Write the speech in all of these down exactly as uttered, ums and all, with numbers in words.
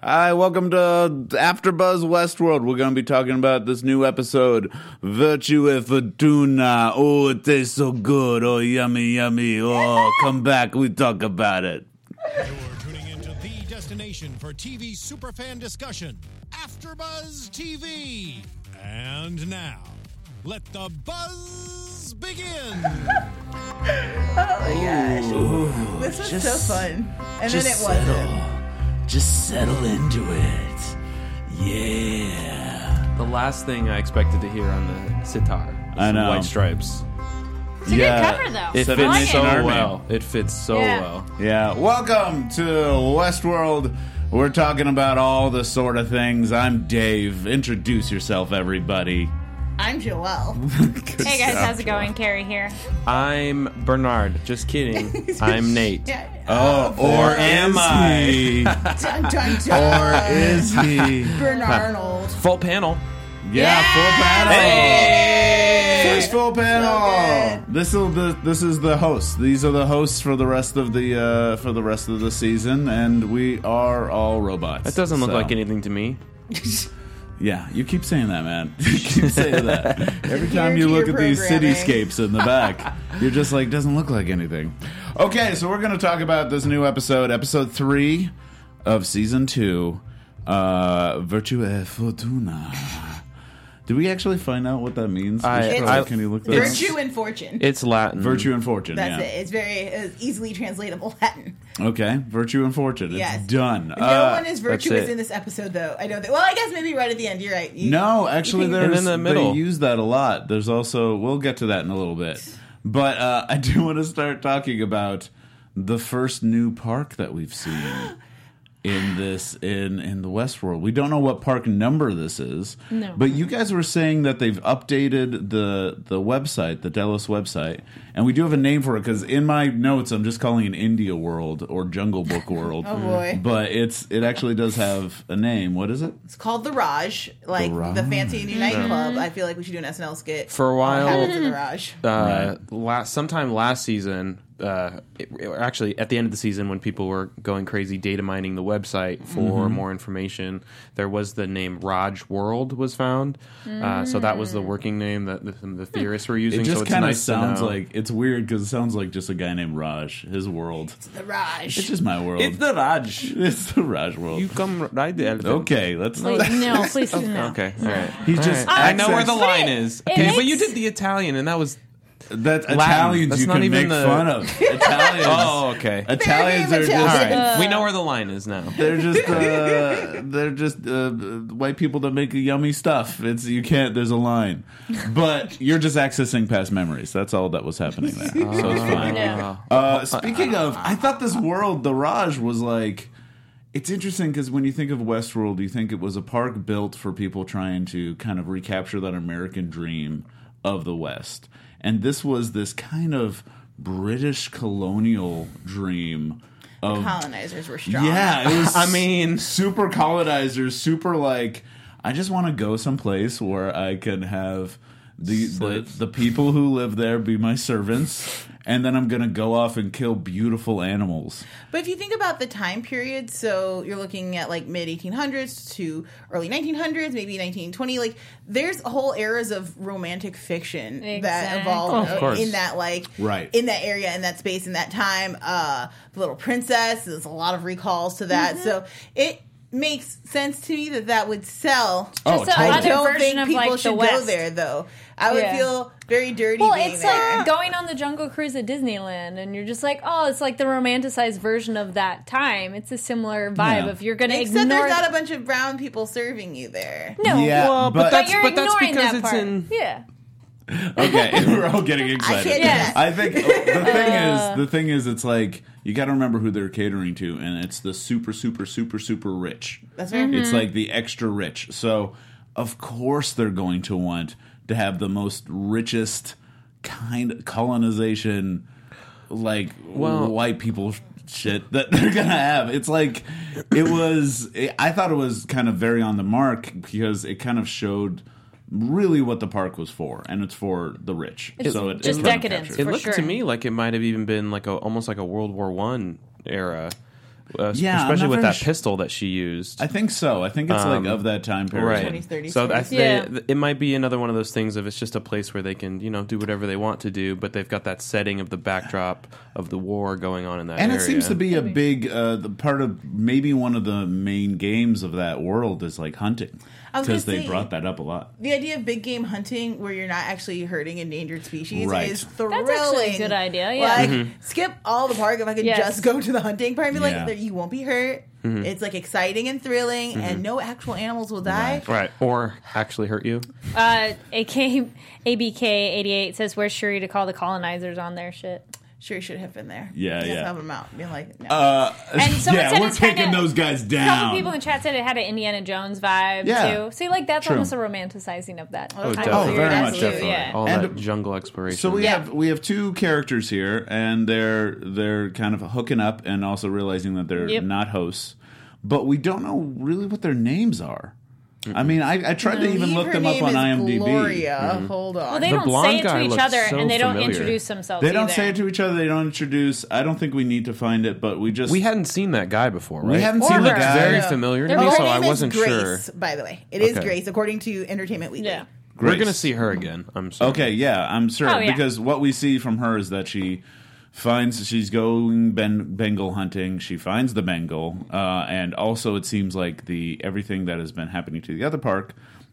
Hi, welcome to AfterBuzz Westworld. We're going to be talking about this new episode, Virtue e Fortuna. Oh, it tastes so good. Oh, yummy, yummy. Oh, come back. We talk about it. You're tuning into the destination for T V superfan discussion, AfterBuzz T V. And now, let the buzz begin. Oh my gosh. Ooh, this was just, so fun. And then it settle. wasn't. Just settle into it. Yeah. The last thing I expected to hear on the sitar was I some know. White Stripes. It's a Yeah. good cover, though. It Seven I like fits Nation so it. Army. well. It fits so Yeah. well. Yeah, welcome to Westworld. We're talking about all the sort of things. I'm Dave. Introduce yourself, everybody. I'm Joelle. Hey guys, how's it going? Carrie here. I'm Bernard. Just kidding. I'm Nate. Yeah. Oh, or am I? Dun, dun, dun. Or is he? Bernard Arnold. Full panel. Yeah, full panel. Hey! First full panel. So This will the this is the host. These are the hosts for the rest of the uh, for the rest of the season, and we are all robots. That doesn't look So- like anything to me. Yeah, you keep saying that, man. You keep saying that. Every time Adhere you to look your at these programming. cityscapes in the back, you're just like, doesn't look like anything. Okay, so we're going to talk about this new episode, episode three of season two, uh, Virtue e Fortuna. Did we actually find out what that means? I- We should I- probably- can you look that up? Virtue and fortune. It's Latin. Virtue and Fortune, That's yeah. it. It's very it's easily translatable Latin. Okay, Virtue and Fortune. It's Yes. done. No Uh, one is virtuous that's it. in this episode, though. I don't think. Well, I guess maybe right at the end. You're right. You- No, actually, you there's And in the middle. they use that a lot. There's also we'll get to that in a little bit, but uh, I do want to start talking about the first new park that we've seen in this in in the Westworld. We don't know what park number this is, No. but you guys were saying that they've updated the the website, the Delos website, and we do have a name for it because in my notes I'm just calling it India World or Jungle Book World. Oh, boy. But it's it actually does have a name. What is it? It's called the Raj, like The the, Raj. fancy new nightclub. I feel like we should do an S N L skit For a while- on Habits in the Raj. Uh, Right. last sometime last season, uh, it, it- actually at the end of the season when people were going crazy data mining the website for Mm-hmm. more information, there was the name Raj World was found. Uh, so that was the working name that the, the theorists were using. It so just it's kind of nice to sounds know. like it's weird because it sounds like just a guy named Raj. His world. The Raj. It's just my world. it's the Raj. It's the Raj world. You come ride the elephant. Okay, let's. Wait, no, please no. Okay, all right. He's All just right. I know where the accents- line is. It Okay, but you makes- did the Italian, and that was That Latin. Italians That's you not can even make the- fun of. Italians. oh, okay. Italians are Very just. All Italian. right, we know where the line is now. They're just. Uh, they're just uh, white people that make yummy stuff. It's you can't. There's a line, but you're just accessing past memories. That's all that was happening there. So it's fine. No. Uh, speaking of, I thought this world, the Raj, was like. It's interesting because when you think of Westworld, you think it was a park built for people trying to kind of recapture that American dream of the West. And this was this kind of British colonial dream of. Colonizers were strong. Yeah, it was. I mean- super colonizers, super like. I just want to go someplace where I can have the, the Slaves. the people who live there be my servants, and then I'm gonna go off and kill beautiful animals. But if you think about the time period, so you're looking at like mid eighteen hundreds to early nineteen hundreds, maybe nineteen twenty, like there's whole eras of romantic fiction that Exactly. evolved Oh, of course. in that like Right. in that area, in that space, in that time. Uh, the Little Princess, there's a lot of recalls to that. So it makes sense to me that that would sell. Oh, Just a- totally. I Other don't version think of, people like, the should go West. there though. I would Yeah. feel very dirty Well, being it's there. like going on the Jungle Cruise at Disneyland, and you're just like, oh, it's like the romanticized version of that time. It's a similar vibe. Yeah. If you're going to Except ignore, there's not a bunch of brown people serving you there. no, Yeah, Well, but- but, that's you're but that's ignoring because that it's part. in. Yeah, Okay, we're all getting excited. can't do that. I think the thing is, the thing is, it's like you got to remember who they're catering to, and it's the super, super, super, super rich. That's right. It's like the extra rich. So, of course, they're going to want to have the most richest kind of colonization, like Well- white people shit that they're gonna have. It's like it was. I thought it was kind of very on the mark because it kind of showed really what the park was for, and it's for the rich. It's so it, just it's kind of decadence. captured. It For looked sure. to me like it might have even been like a almost like a World War One era. uh, Yeah, I'm especially not with very that sh- pistol that she used. I think so. I think it's Um, like of that time period. Right. twenties, thirties, So I, forties. they, Yeah. th- it might be another one of those things of it's just a place where they can, you know, do whatever they want to do, but they've got that setting of the backdrop of the war going on in that And area. it seems to be a big uh, the part of maybe one of the main games of that world is like hunting, I was gonna because they say- brought that up a lot. The idea of big game hunting, where you're not actually hurting endangered species, Right. is thrilling. That's actually a good idea, yeah. Like, Mm-hmm. skip all the park if I could Yes. just go to the hunting part and be Yeah. like, you won't be hurt. Mm-hmm. It's like exciting and thrilling, and no actual animals will die. Right. Or actually hurt you. Uh, A K A B K eighty-eight says, "Where's Shuri to call the colonizers on their shit?" Sure, should have been there. Yeah, Just yeah. help them out. Being like, no. Uh, And someone yeah, said we're it's taking kinda- those guys A down. couple people in chat said it had an Indiana Jones vibe Yeah. too. See, like that's True. almost a romanticizing of that. Oh, time definitely. period. very much, Absolutely, definitely. yeah. All And- that jungle exploration. So we Yeah. have we have two characters here, and they're they're kind of hooking up and also realizing that they're Yep. not hosts, but we don't know really what their names are. I mean, I, I tried to even believe look her them up name on is IMDb. Gloria. Hold on. Well, they The don't blonde say it to guy each looks other, so and they don't familiar. introduce themselves. They don't either. say it to each other. They don't introduce. I don't think we need to find it, but we just we hadn't seen that guy before, right? we haven't Or seen the her. guy. very Yeah. familiar to They're me, both- so Her I name wasn't is sure. Grace, by the way. It is Okay. Grace, according to Entertainment Weekly. Yeah. We're Grace. going to see her again. I'm sorry. Okay, yeah, I'm sure Oh, yeah. because what we see from her is that she finds she's going ben, Bengal hunting. She finds the Bengal, uh, and also it seems like the everything that has been happening to the other park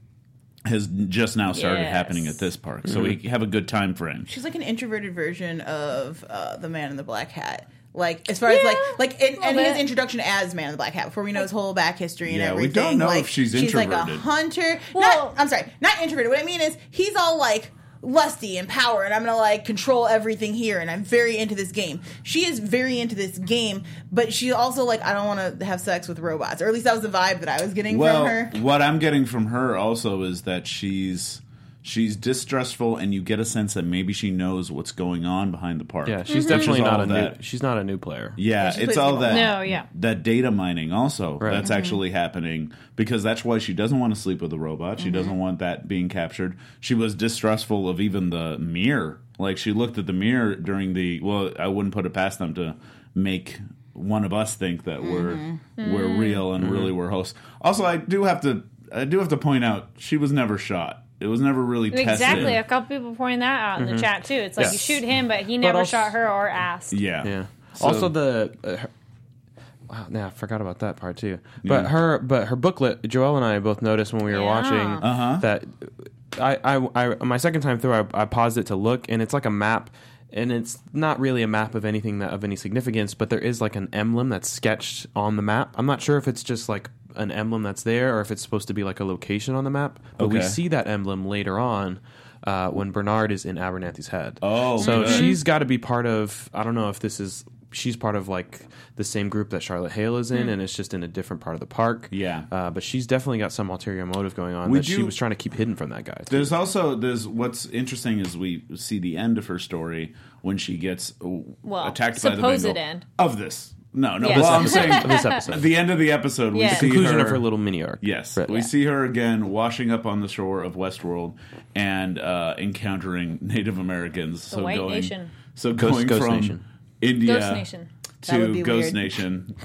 has just now started Yes. happening at this park. So we have a good time frame. She's like an introverted version of uh, the Man in the Black Hat. Like as far as like Yeah, like in, a and little his bit. introduction as Man in the Black Hat before we know his whole back history and Yeah, we everything. don't know like, if she's She's like a introverted. hunter. Well- not, I'm sorry, not introverted. What I mean is he's all like lusty and power, and I'm gonna like control everything here, and I'm very into this game. She is very into this game, but she also like I don't want to have sex with robots, or at least that was the vibe that I was getting Well, from her. what I'm getting from her also is that she's she's distrustful, and you get a sense that maybe she knows what's going on behind the park. Yeah, she's Which is definitely all not a that- new. She's not a new player. Yeah, Yeah, she it's plays all people. that. No, yeah. That data mining also Right. that's actually happening because that's why she doesn't want to sleep with a robot. She doesn't want that being captured. She was distrustful of even the mirror. Like she looked at the mirror during the. Well, I wouldn't put it past them to make one of us think that we're we're real and really we're hosts. Also, I do have to I do have to point out she was never shot. It was never really tested. Exactly. A couple people pointing that out in the chat too. It's like Yes. you shoot him, but he never also- shot her or asked. Yeah. Yeah. So- also, the uh, her, wow, nah, I forgot about that part too. But Yeah. her, but her booklet. Joelle and I both noticed when we were Yeah. watching Uh-huh. that. I, I, I, my second time through, I, I paused it to look, and it's like a map, and it's not really a map of anything that of any significance, but there is like an emblem that's sketched on the map. I'm not sure if it's just like an emblem that's there, or if it's supposed to be like a location on the map. But we Okay. see that emblem later on. Uh, when Bernard is in Abernathy's head. Oh, so good. she's got to be part of. I don't know if this is. She's part of like the same group that Charlotte Hale is in, and it's just in a different part of the park. Yeah. uh, but she's definitely got some ulterior motive going on We that she do- was trying to keep hidden from that guy. too. There's also there's what's interesting is we see the end of her story when she gets uh, Well, attacked by the supposed Bengal. end. of this. No, no. Yes. Well, I'm saying Of this episode. the end of the episode. We Yeah. see Conclusion her, of her little mini arc. Yes, Right. we Yeah. see her again washing up on the shore of Westworld and uh, encountering Native Americans. The so White going, Nation. So Ghost- going Ghost from Nation. India Ghost Nation. That would to be Ghost weird. Nation.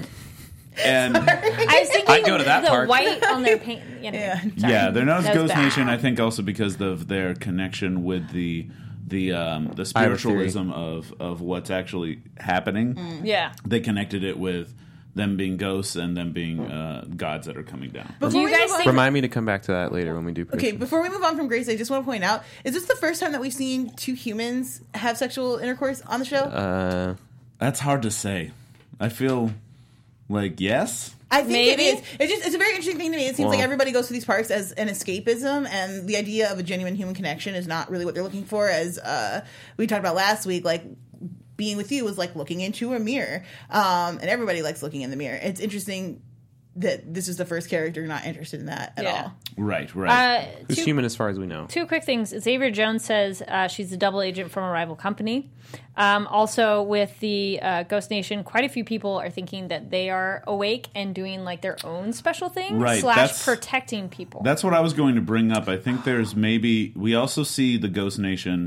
And I was thinking I'd go to that the park. white on their paint. You know, Yeah. sorry. yeah, they're known as That was Ghost bad. Nation. I think also because of their connection with the the um, the I have a spiritualism of of what's actually happening. Yeah. They connected it with them being ghosts and them being uh, gods that are coming down. Before Do you we guys move on think- from- Remind me to come back to that later when we do. Okay, predictions. before we move on from Grace, I just want to point out: is this the first time that we've seen two humans have sexual intercourse on the show? Uh, That's hard to say. I feel like yes. I think Maybe. it is. It's just it's a very interesting thing to me. It seems Well- like everybody goes to these parks as an escapism, and the idea of a genuine human connection is not really what they're looking for. As uh, we talked about last week, like being with you was like looking into a mirror, um, and everybody likes looking in the mirror. It's interesting that this is the first character not interested in that at Yeah. all. Right, right. Uh, who's two, human as far as we know? two quick things. Xavier Jones says uh, she's a double agent from a rival company. Um, also, with the uh, Ghost Nation, quite a few people are thinking that they are awake and doing like their own special thing, Right, slash that's- protecting people. That's what I was going to bring up. I think there's maybe we also see the Ghost Nation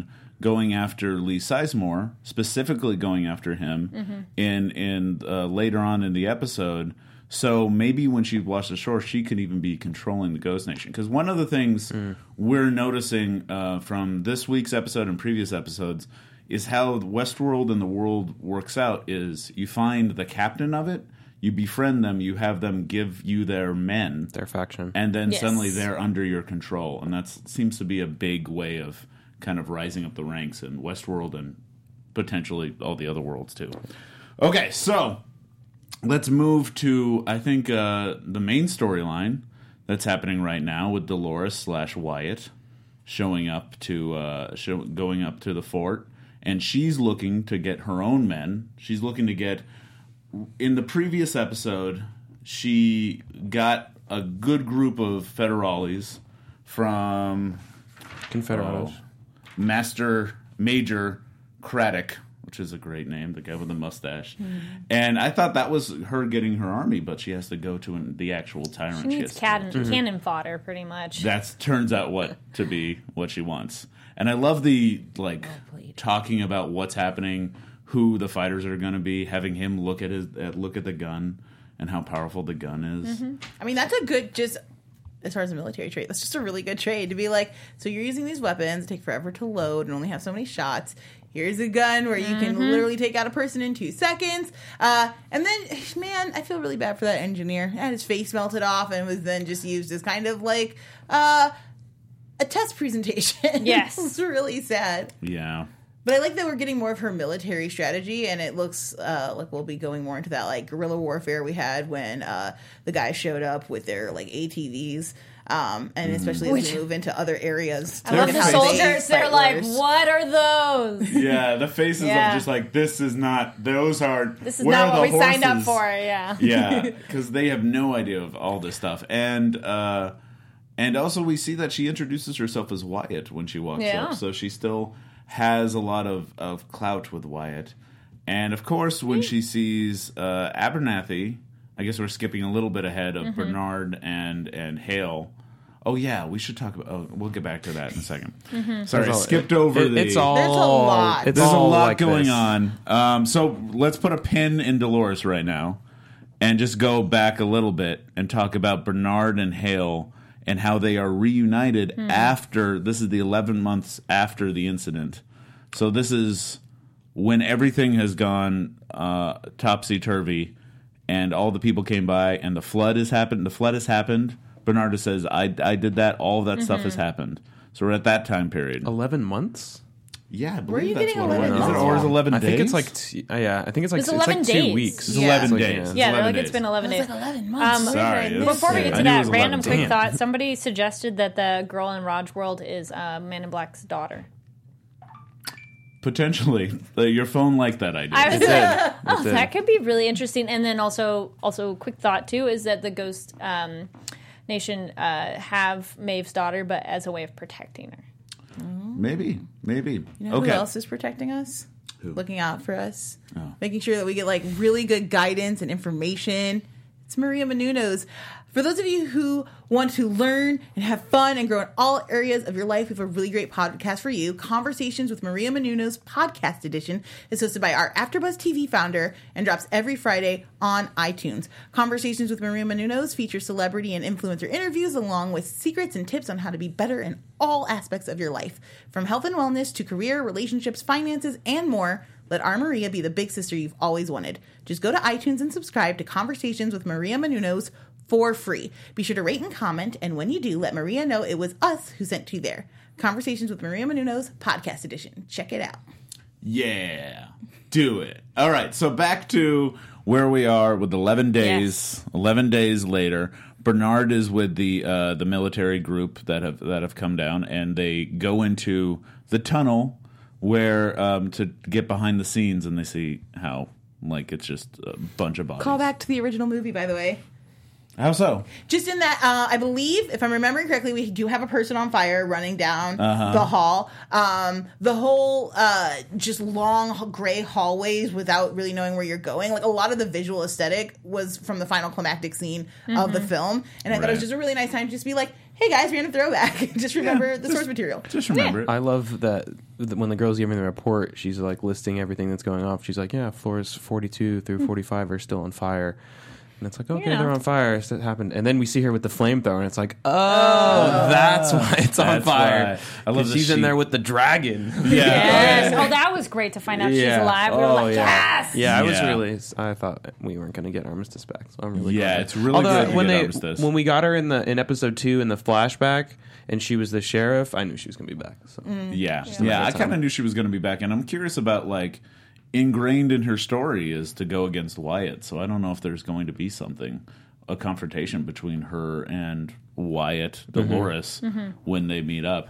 going after Lee Sizemore, specifically going after him Mm-hmm. in in uh, later on in the episode. So maybe when she washed ashore, she could even be controlling the Ghost Nation. Because one of the things Mm. we're noticing uh, from this week's episode and previous episodes is how Westworld and the world works out is you find the captain of it, you befriend them, you have them give you their men, Their faction. and then Yes. suddenly they're under your control. And that seems to be a big way of kind of rising up the ranks in Westworld and potentially all the other worlds too. Okay, so let's move to, I think, uh, the main storyline that's happening right now with Dolores slash Wyatt showing up to uh, show, going up to the fort, and she's looking to get her own men. She's looking to get. In the previous episode, she got a good group of federales from Confederados. oh, Master Major Craddock, which is a great name, the guy with the mustache. And I thought that was her getting her army, but she has to go to an, the actual tyrant. She needs has to cannon, go to. cannon fodder, pretty much. That turns out what to be what she wants. And I love the like played. talking about what's happening, who the fighters are going to be, having him look at his uh, look at the gun and how powerful the gun is. I mean, that's a good, just as far as a military trait, that's just a really good trade to be like, so you're using these weapons, take forever to load and only have so many shots. Here's a gun where you can literally take out a person in two seconds. Uh, and then, man, I feel really bad for that engineer. He had his face melted off and was then just used as kind of like uh, a test presentation. Yes. It was really sad. Yeah. But I like that we're getting more of her military strategy, and it looks uh, like we'll be going more into that like guerrilla warfare we had when uh, the guys showed up with their like A T Vs, um, and especially as Which- we move into other areas. I love and the how they soldiers. They're fight like, wars. what are those? Yeah, the faces Yeah. of just like, this is not, those are, This is where not are what we the signed up horses? for. Yeah. Yeah, because they have no idea of all this stuff. And uh, and also we see that she introduces herself as Wyatt when she walks Yeah. up. So she still has a lot of, of clout with Wyatt. And of course, when she sees uh, Abernathy, I guess we're skipping a little bit ahead of Mm-hmm. Bernard and, and Hale. Oh, yeah, we should talk about... Oh, we'll get back to that in a second. Mm-hmm. Sorry, I There's all- skipped it- over it- the... It's all. There's a lot. It's There's a all lot like going this. on. Um, so let's put a pin in Dolores right now and just go back a little bit and talk about Bernard and Hale and how they are reunited after, this is the eleven months after the incident. So this is when everything has gone uh, topsy-turvy and all the people came by and the flood has happened. The flood has happened. Bernarda says, I, I did that. All of that stuff has happened. So we're at that time period. Eleven months. Yeah, I you believe that's getting what it eleven was. Is it, months or is from? eleven I days? think it's like t- uh, yeah. I think it's like It's it's, eleven like days. two weeks. It's Yeah. eleven It's like, days. yeah. It's Yeah, they're eleven like it's days. been eleven days. eleven months. Um, Sorry. it's- Before we yeah. get I to knew it that, was random eleven. quick Damn. thought. Somebody suggested that the girl in Raj World is uh, Man in Black's daughter. Potentially, Uh, your phone liked that idea. I was did. like, oh, It did. that could be really interesting. And then also, also quick thought too is that the Ghost um, Nation uh, have Maeve's daughter, but as a way of protecting her. maybe, maybe. You know okay. who else is protecting us? Who? Looking out for us. Oh. Making sure that we get like really good guidance and information. It's Maria Menounos. For those of you who want to learn and have fun and grow in all areas of your life, we have a really great podcast for you. Conversations with Maria Menounos Podcast Edition is hosted by our AfterBuzz T V founder and drops every Friday on iTunes. Conversations with Maria Menounos feature celebrity and influencer interviews along with secrets and tips on how to be better in all aspects of your life. From health and wellness to career, relationships, finances, and more. Let our Maria be the big sister you've always wanted. Just go to iTunes and subscribe to Conversations with Maria Menounos for free. Be sure to rate and comment, and when you do, let Maria know it was us who sent you there. Conversations with Maria Menounos, Podcast Edition. Check it out. Yeah, do it. All right, so back to where we are with eleven days. Eleven days later, Bernard is with the uh, the military group that have that have come down, and they go into the tunnel where um, to get behind the scenes, and they see how like it's just a bunch of bodies. Call back to the original movie, by the way. How so? Just in that, uh, I believe, if I'm remembering correctly, we do have a person on fire running down uh-huh. the hall. Um, the whole uh, just long gray hallways without really knowing where you're going. Like a lot of the visual aesthetic was from the final climactic scene mm-hmm. of the film, and I right. thought it was just a really nice time to just be like, "Hey guys, we're gonna throwback. Just remember yeah, the just, source material. Just remember yeah. it." I love that when the girl's giving the report, she's like listing everything that's going off. She's like, "Yeah, floors forty-two through forty-five are still on fire." And it's like, okay, you know. they're on fire. So it happened. And then we see her with the flamethrower, and it's like, oh, oh that's why it's on fire. I love she's sheet. in there with the dragon. Yeah. Yes. Oh, that was great to find out yeah. she's alive. We were oh, like, yeah. yes! Yeah, I was yeah. really, I thought we weren't going to get Armistice back. So I'm really Yeah, glad. it's really Although, good to when get they, Armistice. When we got her in the in episode two in the flashback, and she was the sheriff, I knew she was going to be back. So. Mm. Yeah. Yeah, yeah I kind of knew she was going to be back. And I'm curious about, like, ingrained in her story is to go against Wyatt. So I don't know if there's going to be something, a confrontation between her and Wyatt, Dolores, mm-hmm. Mm-hmm. when they meet up.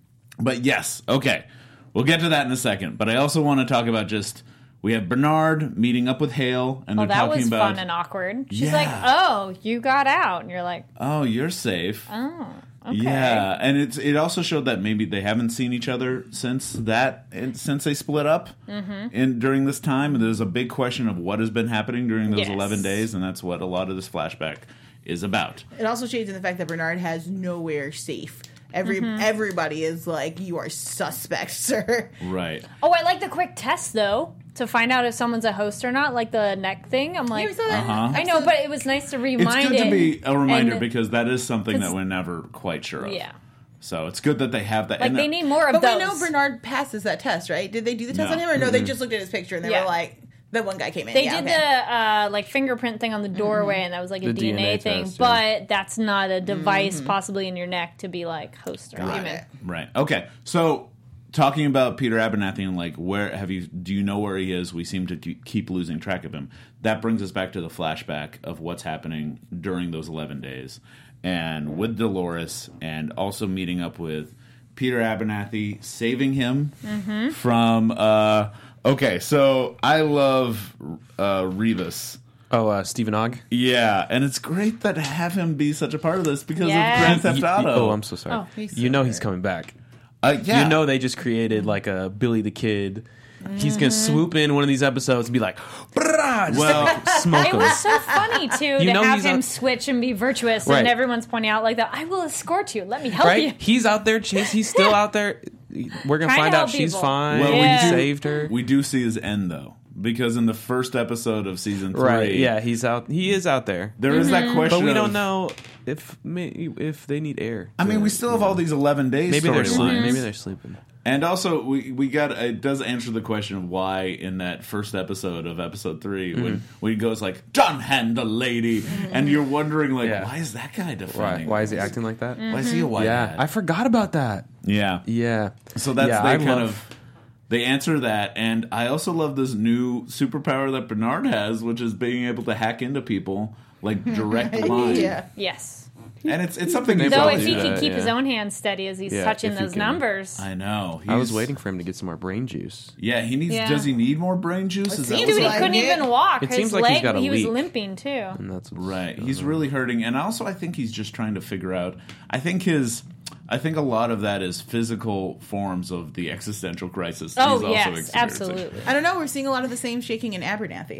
But yes, okay. We'll get to that in a second. But I also want to talk about just, we have Bernard meeting up with Hale, and Oh, they're that talking was about, fun and awkward. She's Yeah. like, oh, you got out. And you're like, oh, you're safe. oh, okay. Yeah, and it's it also showed that maybe they haven't seen each other since that since they split up mm-hmm. in during this time. And there's a big question of what has been happening during those Yes. eleven days, and that's what a lot of this flashback is about. It also shades in the fact that Bernard has nowhere safe. Every mm-hmm. everybody is like, you are suspect, sir. Right. Oh, I like the quick test, though, to find out if someone's a host or not, like the neck thing. I'm like, Yeah, we saw that. Uh-huh. I know, but it was nice to It's remind good to it. be a reminder and- because that is something that we're never quite sure of. Yeah. So it's good that they have that. Like, and they that- need more of But those. we know Bernard passes that test, right? Did they do the test No. on him, or no? They just looked at his picture and they Yeah. were like, that one guy came in. They yeah, did okay. the uh, like fingerprint thing on the doorway, and that was like a The D N A, D N A thing. test, yeah. But that's not a device possibly in your neck to be like host or Got human. it. Right. Okay. So talking about Peter Abernathy and like where have you do you know where he is? We seem to keep losing track of him. That brings us back to the flashback of what's happening during those eleven days, and with Dolores, and also meeting up with Peter Abernathy, saving him Mm-hmm. from. Uh, okay, so I love uh, Revis. Oh, uh, Stephen Ogg? Yeah, and it's great that have him be such a part of this because Yes. of Grand Theft Y- y- Auto. oh, I'm so sorry. Oh, he's you so know good. he's coming back. Uh, yeah. You know they just created like a Billy the Kid. He's going to swoop in one of these episodes and be like, "Brah," just Well, like, smoke It him. was so funny too You to know have he's him on- switch and be virtuous, Right. and everyone's pointing out like that. I will escort you. Let me help Right? you. He's out there. Chase. He's still out there. We're going to Trying to find out help she's people. fine. Well, we Yeah. do, saved her. We do see his end though, because in the first episode of season three, Right. Yeah, he's out. He is out there. there is that question. But we don't of- know if may- if they need air. I mean, to- we still have all these eleven days. Maybe they're storylines. sleeping. Maybe they're sleeping. And also, we we got it does answer the question of why in that first episode of episode three Mm-hmm. when when he goes like "Don't hand the lady," and you're wondering like, Yeah. why is that guy Why? defending? Why is he acting like that? Why is he a white Yeah, hat? I forgot about that. yeah. Yeah. So that's yeah, they I kind love, of they answer that, and I also love this new superpower that Bernard has, which is being able to hack into people like direct line. Yeah. Yes. And it's it's something you Though probably if he do can that. keep yeah. his own hands steady as he's Yeah, touching if he those can. numbers. I know. I was He's- waiting for him to get some more brain juice. Yeah, he needs. Yeah. Does he need more brain juice? Is that seems what's Dude, he like up? couldn't it. even walk. It His seems like leg, he's got a he was leak. limping too. And that's what's Right. going He's on. really hurting, and also I think he's just trying to figure out. I think his. I think a lot of that is physical forms of the existential crisis. Oh he's also yes, experiencing. absolutely. I don't know. We're seeing a lot of the same shaking in Abernathy.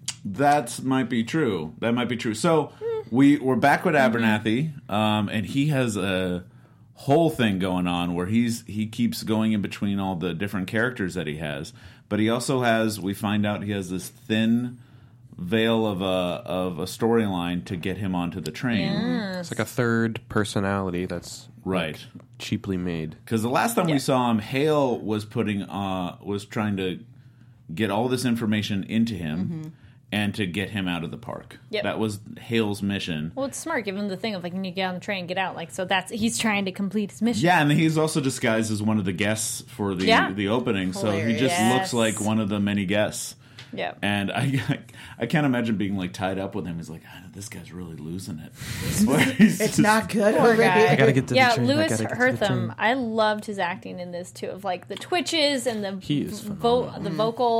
That might be true. That might be true. So we we're back with Abernathy, um, and he has a whole thing going on where he's he keeps going in between all the different characters that he has, but he also has. We find out he has this thin veil of a of a storyline to get him onto the train. It's like a third personality that's Right. cheaply made. Because the last time Yeah. we saw him, Hale was putting uh was trying to get all this information into him and to get him out of the park. Yep. That was Hale's mission. Well, it's smart. Give him the thing of like, when you get on the train, get out. Like, so that's he's trying to complete his mission. Yeah, and he's also disguised as one of the guests for the Yeah. the opening, so he just Hilarious. looks like one of the many guests. Yeah. And I, I can't imagine being like tied up with him. He's like, ah, this guy's really losing it. Where he's It's just- not good Poor over guy. here. I gotta get to yeah, the train. I Lewis gotta get to the train. Hertham. I loved his acting in this too, of like the twitches and the He is vo- the vocal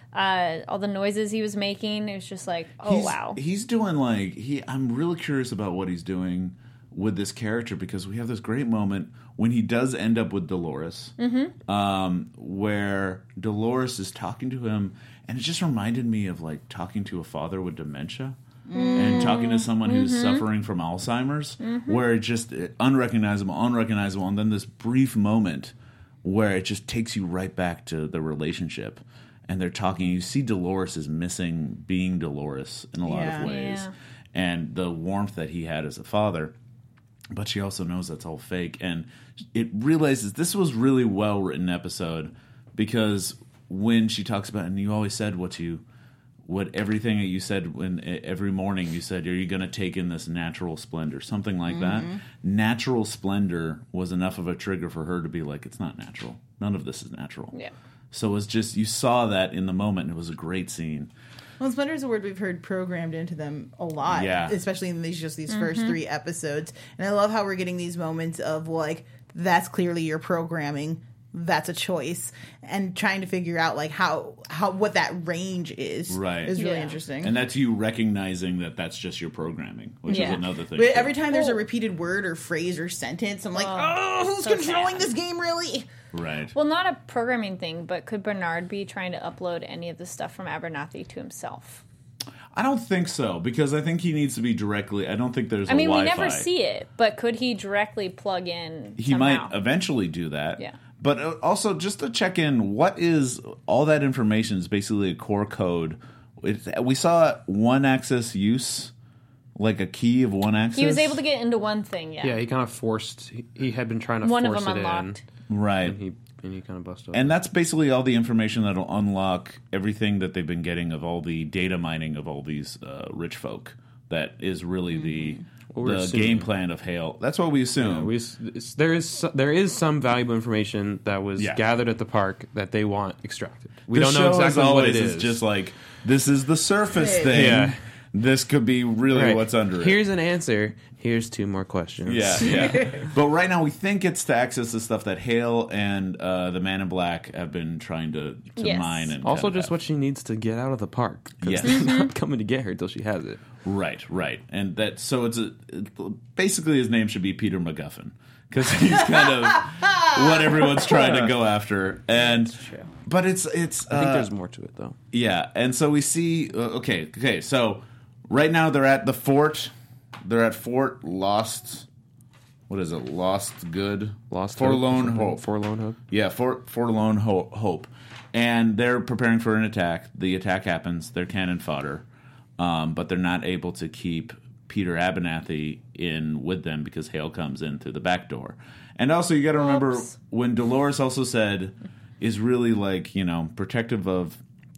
uh, all the noises he was making. It was just like, oh he's, wow. He's doing like he. I'm really curious about what he's doing with this character because we have this great moment when he does end up with Dolores, mm-hmm. um, where Dolores is talking to him, and it just reminded me of like talking to a father with dementia. Mm. And talking to someone who's mm-hmm. suffering from Alzheimer's, mm-hmm. where it's just unrecognizable, unrecognizable, and then this brief moment where it just takes you right back to the relationship. And they're talking. You see Dolores is missing being Dolores in a lot Yeah. of ways. Yeah. And the warmth that he had as a father. But she also knows that's all fake. And it realizes this was really well-written episode because when she talks about, and you always said what you... What everything that you said when every morning you said, are you going to take in this natural splendor? Something like mm-hmm. that. Natural splendor was enough of a trigger for her to be like, it's not natural. None of this is natural. Yeah. So it was just, you saw that in the moment. It was a great scene. Well, splendor is a word we've heard programmed into them a lot, Yeah. especially in these just these Mm-hmm. first three episodes. And I love how we're getting these moments of like, that's clearly your programming. That's a choice, and trying to figure out like how how what that range is. Right. is really Yeah. interesting. And that's you recognizing that that's just your programming, which Yeah. is another thing. But too. every time there's a Well- repeated word or phrase or sentence, I'm like, Oh, oh, who's so controlling sad. this game really? Right. Well, not a programming thing, but could Bernard be trying to upload any of the stuff from Abernathy to himself? I don't think so, because I think he needs to be directly, I don't think there's I mean, a we Wi-Fi. never see it, but could he directly plug in? He somehow? might eventually do that. Yeah. But uh, also, just to check in, what is all that information is basically a core code. It, we saw one access use, like a key of one access. He was able to get into one thing, yeah. Yeah, he kind of forced. He, he had been trying to One of force them it unlocked. in, Right. and he and he kind of busted. And that's basically all the information that'll unlock everything that they've been getting of all the data mining of all these uh, rich folk. That is really the What we're the assuming. game plan of Hale. That's what we assume. Yeah, we, it's, there is so- there is some valuable information that was Yeah. gathered at the park that they want extracted. We The don't know show, exactly as what always, it is. just like, this is the surface Hey. thing. Yeah. This could be really Right. what's under it. Here's an answer. Here's two more questions. Yeah, yeah. But right now, we think it's to access the stuff that Hale and uh, the Man in Black have been trying to, to Yes. mine. And Also, kind of just have. what she needs to get out of the park. 'Cause Yes. they're not coming to get her until she has it. Right, right. And that, so it's a, it, basically his name should be Peter MacGuffin. Because he's kind of what everyone's trying to go after. And, but it's, it's, I think uh, there's more to it, though. yeah. And so we see, uh, okay, okay. So right now they're at the fort. They're at Fort Lost. What is it? Lost Good? Lost Forlorn Hope. Hope. Forlorn Hope. Yeah, Fort Forlorn Ho- Hope. And they're preparing for an attack. The attack happens. They're cannon fodder. Um, but they're not able to keep Peter Abernathy in with them because Hale comes in through the back door. And also, you got to remember Oops. when Dolores also said is really like, you know, protective of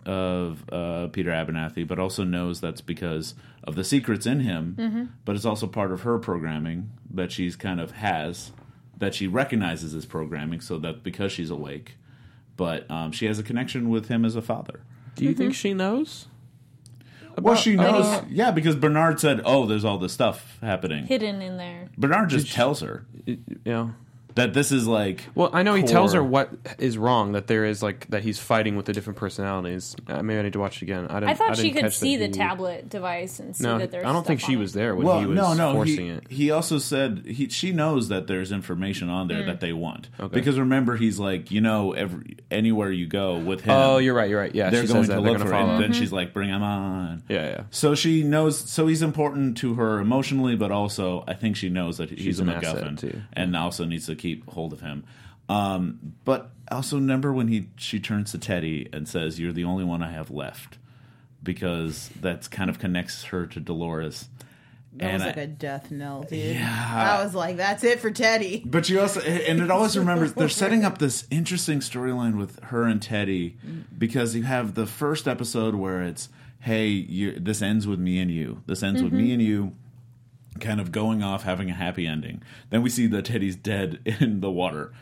of uh, Peter Abernathy, but also knows that's because of the secrets in him. Mm-hmm. But it's also part of her programming that she's kind of has, that she recognizes as programming, so that because she's awake, but um, she has a connection with him as a father. Do you Mm-hmm. think she knows? Well, she knows, uh, yeah, because Bernard said, "Oh, there's all this stuff happening." Hidden in there. Bernard just tells her Yeah. that this is like. Well, I know he tells her core- what is wrong. That there is like that he's fighting with the different personalities. Uh, maybe I need to watch it again. I, didn't, I thought she didn't could catch see that the he- tablet device and see No, that there's I don't think stuff she on was it. there when Well, he was no, no. forcing He, it. he also said he, she knows that there's information on Mm. there that they want. Okay. Because remember, he's like, you know, every anywhere you go with him. Oh, you're right. You're right. Yeah, they're she going says that to they're look going for to him. follow. Then she's like, bring him on. Yeah, yeah. So she knows. So he's important to her emotionally, but also I think she knows that he's She's a an asset, MacGuffin, too. and also needs to keep hold of him. Um, but also remember when he she turns to Teddy and says, "You're the only one I have left," because that kind of connects her to Dolores. That and was I- like a death knell, dude. Yeah. I was like, that's it for Teddy. But you also, and it always remembers, they're setting up this interesting storyline with her and Teddy because you have the first episode where it's, hey, you, this ends with me and you. This ends with me and you kind of going off, having a happy ending. Then we see that Teddy's dead in the water.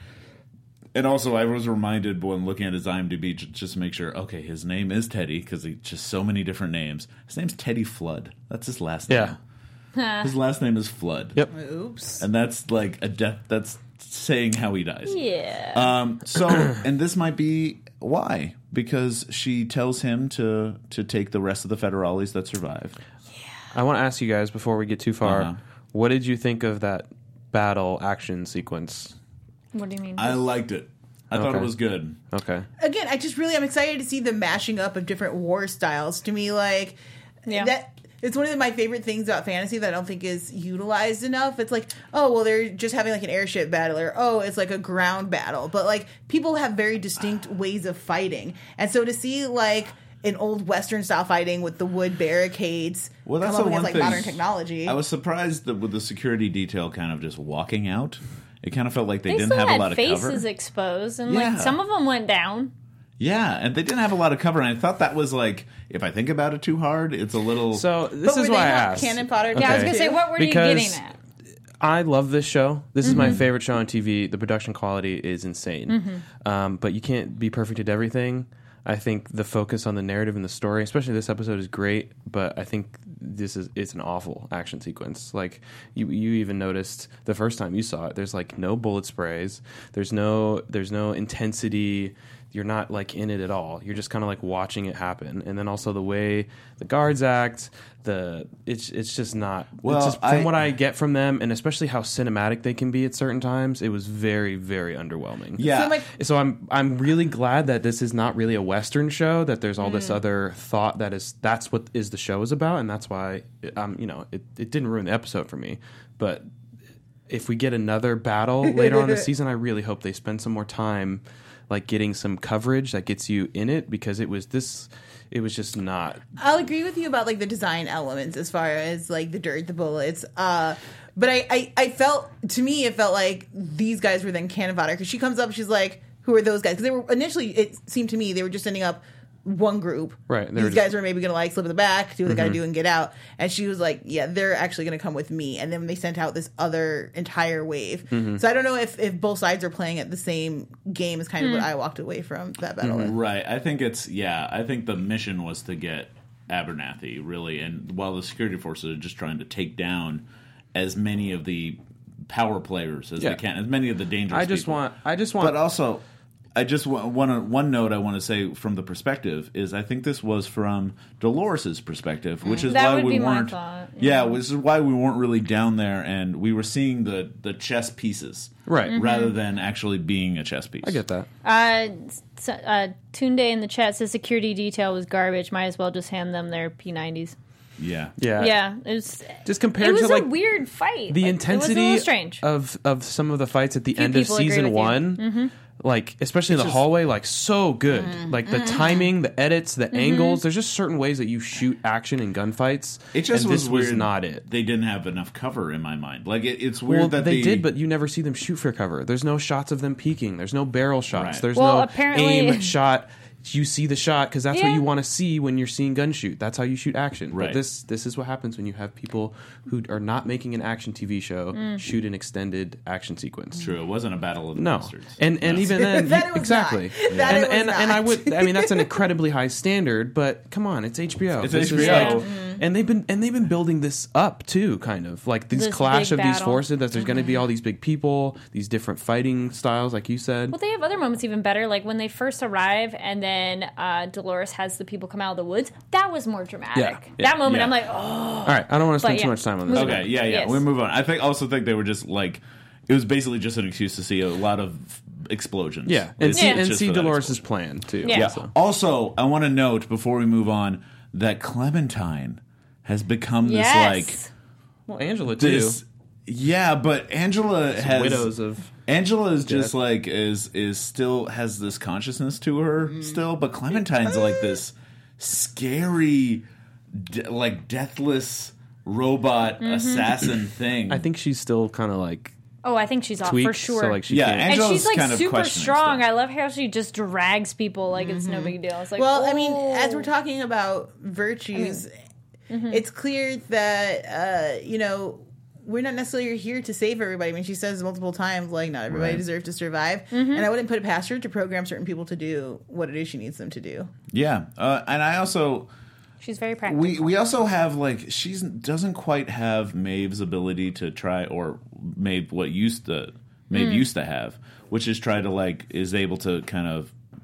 And also, I was reminded when looking at his IMDb, j- just to make sure, okay, his name is Teddy because he just so many different names. His name's Teddy Flood. That's his last Yeah. name. His last name is Flood. Yep. Oops. And that's like a death. That's saying how he dies. Yeah. Um. So, and this might be why? Because she tells him to to take the rest of the federales that survive. I want to ask you guys before we get too far, Uh-huh. what did you think of that battle action sequence? What do you mean? I liked it. I thought Okay. it was good. Okay. Again, I just really I'm excited to see the mashing up of different war styles. To me, like Yeah. that. It's one of my favorite things about fantasy that I don't think is utilized enough. It's like, oh, well, they're just having like an airship battle, or oh, it's like a ground battle. But like people have very distinct ways of fighting, and so to see like an old Western style fighting with the wood barricades Well, that's come up the against one like thing. modern technology. I was surprised that with the security detail kind of just walking out, it kind of felt like they, they didn't still have had a lot of faces cover. exposed, and Yeah. like some of them went down. Yeah, and they didn't have a lot of cover, and I thought that was like, if I think about it too hard, it's a little. So this but is were why I they not asked. cannon fodder? Yeah, I was Okay. gonna say, what were Because- you getting at? I love this show. This is Mm-hmm. my favorite show on T V. The production quality is insane. Mm-hmm. Um, but you can't be perfect at everything. I think the focus on the narrative and the story, especially this episode, is great. But I think this is it's an awful action sequence. Like you, you even noticed the first time you saw it. There's like no bullet sprays. There's no there's no intensity. You're not like in it at all. You're just kind of like watching it happen. And then also the way the guards act, the it's it's just not. Well, it's just, from I- what I get from them, and especially how cinematic they can be at certain times, it was very very underwhelming. yeah. So, like, So I'm I'm really glad that this is not really a Western show. That there's all Mm. this other thought that is that's what is the show is about, and that's why um you know it, it didn't ruin the episode for me. But if we get another battle later on this season, I really hope they spend some more time like getting some coverage that gets you in it, because it was this it was just not. I'll agree with you about like the design elements as far as like the dirt, the bullets. Uh, but I, I, I felt to me it felt like these guys were then cannon fodder, because she comes up, she's like, "Who are those guys?" Because they were initially, it seemed to me they were just sending up one group. Right, they These were guys just- were maybe gonna like slip in the back, do what they gotta do, and get out. And she was like, "Yeah, they're actually gonna come with me." And then they sent out this other entire wave. So I don't know if if both sides are playing at the same game. Is kind of what I walked away from that battle with. Right. I think it's yeah. I think the mission was to get Abernathy really, and while the security forces are just trying to take down as many of the power players as Yeah. they can, as many of the dangerous. I just people. want I just want But also, I just want one one note I want to say from the perspective is I think this was from Dolores's perspective, which is That why would we be my weren't. thought, Yeah, which is why we weren't really down there, and we were seeing the the chess pieces, Right. Mm-hmm. Mhm. rather than actually being a chess piece. I get that. Uh, s- uh, Tunde in the chat says security detail was garbage. Might as well just hand them their P nineties. Yeah. Yeah. Yeah, it was. Just It compared was to a like weird fight. the Like, intensity It was a little strange. of of some of the fights at the Few end of people agree season with you. Mm-hmm. one, like especially in the hallway, like so good. Like the timing, the edits, the Mm-hmm. angles. There's just certain ways that you shoot action and gunfights. It just and was this weird. was not it. They didn't have enough cover in my mind. Like it, it's weird Well, that they did, but you never see them shoot for cover. There's no shots of them peeking. There's no barrel shots. Right. There's Well, no apparently- aim shot. You see the shot because that's what Yeah. you want to see when you're seeing gun shoot. That's how you shoot action. Right. But this this is what happens when you have people who are not making an action T V show Mm. shoot an extended action sequence. True, it wasn't a battle of the No, bastards. and and even then, That it was exactly. not. That and it was and, and not. I would, I mean, that's an incredibly high standard. But come on, it's H B O. It's This H is B O. like- Mm-hmm. and they've been and they've been building this up too, kind of like this, This clash of big these battle. forces. That there's going to Mm-hmm. be all these big people, these different fighting styles, like you said. Well, they have other moments even better, like when they first arrive and then uh, Dolores has the people come out of the woods. That was more dramatic. Yeah, yeah, that moment, yeah. I'm like, oh. all right, I don't want to spend But too yeah. much time on this. Move Okay, yeah, yeah. Yes. We move on. I think also think they were just like it was basically just an excuse to see a lot of explosions. Yeah, and It's- see, it's and just see for that Dolores' explosion. plan too. Yeah. Yeah. so. Also, I want to note before we move on that Clementine has become yes. this like Well, Angela too. this. Yeah, but Angela has Widows of Angela is just Death. like is is still has this consciousness to her still, but Clementine's like this scary, de- like deathless robot assassin thing. I think she's still kind of like Oh, I think she's off tweaked, for sure. so like she Yeah, can't. and Angela's she's like kind of super questioning strong. stuff. I love how she just drags people like it's no big deal. It's like, Well, I oh. mean, as we're talking about virtues, it's clear that uh, you know we're not necessarily here to save everybody. I mean, she says multiple times, like, not everybody Right. deserves to survive, and I wouldn't put it past her to program certain people to do what it is she needs them to do. yeah, uh, and I also she's very practical. we we also have like she's doesn't quite have Maeve's ability to try or Maeve what used to Maeve used to have, which is try to like is able to kind of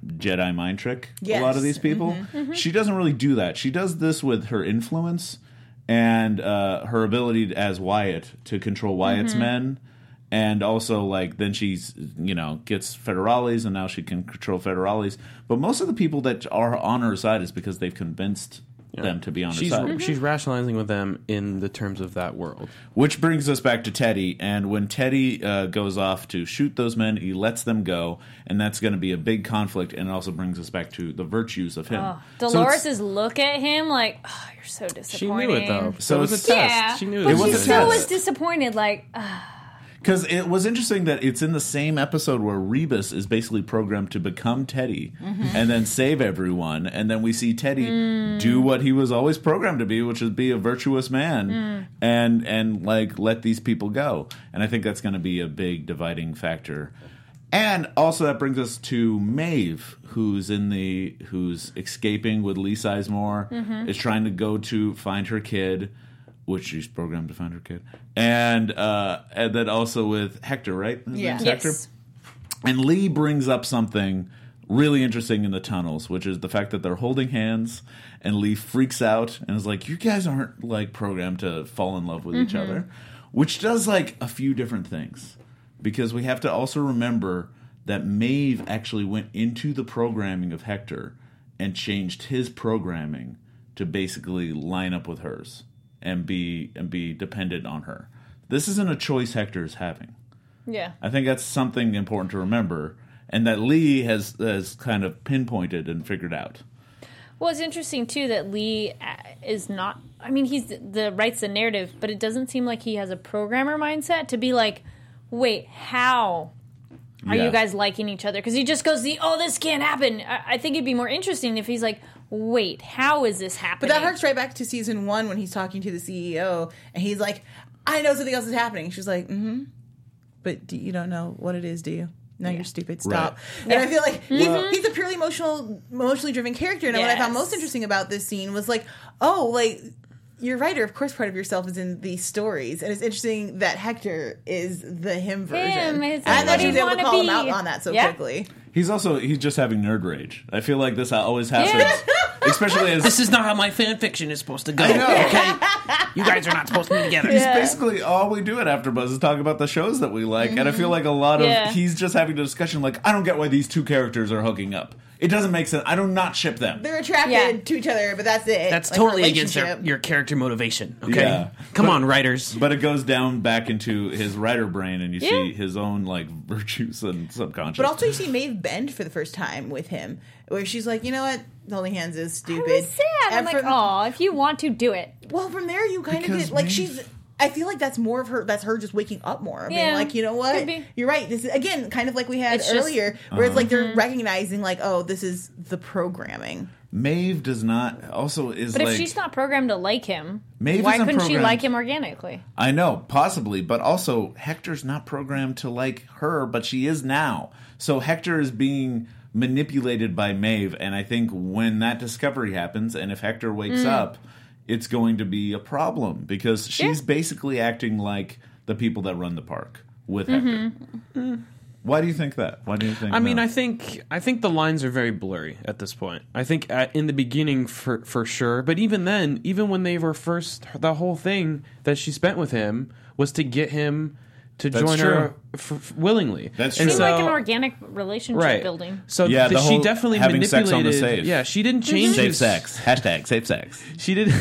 Jedi mind trick Yes. a lot of these people. Mm-hmm. Mm-hmm. She doesn't really do that. She does this with her influence and uh, her ability as Wyatt to control Wyatt's Mm-hmm. men. And also, like, then she's, you know, gets Federales, and now she can control Federales. But most of the people that are on her side is because they've convinced them to be on she's, her side. She's rationalizing with them in the terms of that world. Which brings us back to Teddy. And when Teddy uh, goes off to shoot those men, he lets them go. And that's going to be a big conflict. And it also brings us back to the virtues of him. Oh, So Dolores' it's- look at him like, oh, you're so She disappointing. knew it, though. So So it was a it's- test. Yeah, She knew but it was she a was a still test. was disappointed. Like, uh, Because it was interesting that it's in the same episode where Rebus is basically programmed to become Teddy Mm-hmm. and then save everyone. And then we see Teddy Mm. do what he was always programmed to be, which is be a virtuous man Mm. and, and like let these people go. And I think that's going to be a big dividing factor. And also that brings us to Maeve, who's in the who's escaping with Lee Sizemore, Mm-hmm. is trying to go to find her kid, which she's programmed to find her kid, and uh, and then also with Hector, right? His Yeah. name's yes. Hector. And Lee brings up something really interesting in the tunnels, which is the fact that they're holding hands, and Lee freaks out and is like, "You guys aren't like programmed to fall in love with each other," which does like a few different things, because we have to also remember that Maeve actually went into the programming of Hector and changed his programming to basically line up with hers and be and be dependent on her. This isn't a choice Hector's having. yeah. I think that's something important to remember, and that Lee has has kind of pinpointed and figured out. Well, it's interesting too that Lee uh, is not. I mean, he's the, the writes the narrative, but it doesn't seem like he has a programmer mindset to be like, wait, how are Yeah. you guys liking each other? Because he just goes, the oh, this can't happen. I, I think it'd be more interesting if he's like, wait, how is this happening? But that harks right back to season one when he's talking to the C E O and he's like, I know something else is happening. She's like, mm-hmm. But do, you don't know what it is, do you? No, you're stupid. Stop. Right. And I feel like he's, Well- he's a purely emotional, emotionally driven character. And what I found Yes. most interesting about this scene was like, oh, like, you're right, or of course part of yourself is in these stories. And it's interesting that Hector is the him version. Him, and it's I like, thought what she do was you able to wanna call him be? out on that so Yeah. quickly. He's also he's just having nerd rage. I feel like this always happens, especially as This is not how my fan fiction is supposed to go. I know. Okay, you guys are not supposed to be together. He's Yeah. basically all we do at AfterBuzz is talk about the shows that we like, and I feel like a lot of Yeah. he's just having a discussion like, I don't get why these two characters are hooking up. It doesn't make sense. I do not ship them. They're attracted Yeah. to each other, but that's it. That's Like, totally against their, relationship. your character motivation. Okay, Yeah. come But- on, writers. But it goes down back into his writer brain, and you Yeah. see his own like virtues and subconscious. But also, you see Maeve bend for the first time with him, where she's like, you know what, holding hands is I stupid. was sad. I'm And like, from- oh, if you want to, do it. Well, from there, you kind of Because get like Maeve- she's. I feel like that's more of her. That's her just waking up more. Being Yeah, like, you know what, could be. you're right. This is again kind of like we had It's just- earlier, where it's like Uh-huh. they're recognizing like, oh, this is the programming. Maeve does not. Also, is But like if she's not programmed to like him, Maeve why isn't couldn't she programmed- like him organically? I know, possibly, but also Hector's not programmed to like her, but she is now. So Hector is being manipulated by Maeve, and I think when that discovery happens, and if Hector wakes Mm. up, it's going to be a problem because she's Yeah. basically acting like the people that run the park with Mm-hmm. Hector. Why do you think that? Why do you think? I mean, no? I think I think the lines are very blurry at this point. I think at, in the beginning for for sure, but even then, even when they were first, the whole thing that she spent with him was to get him to That's join true. her f- f- willingly. That's And true. Seemed so- like an organic relationship right. building. So Yeah, th- the she whole definitely having manipulated. sex on the safe. Yeah, she didn't change safe his, sex. Hashtag safe sex. She did.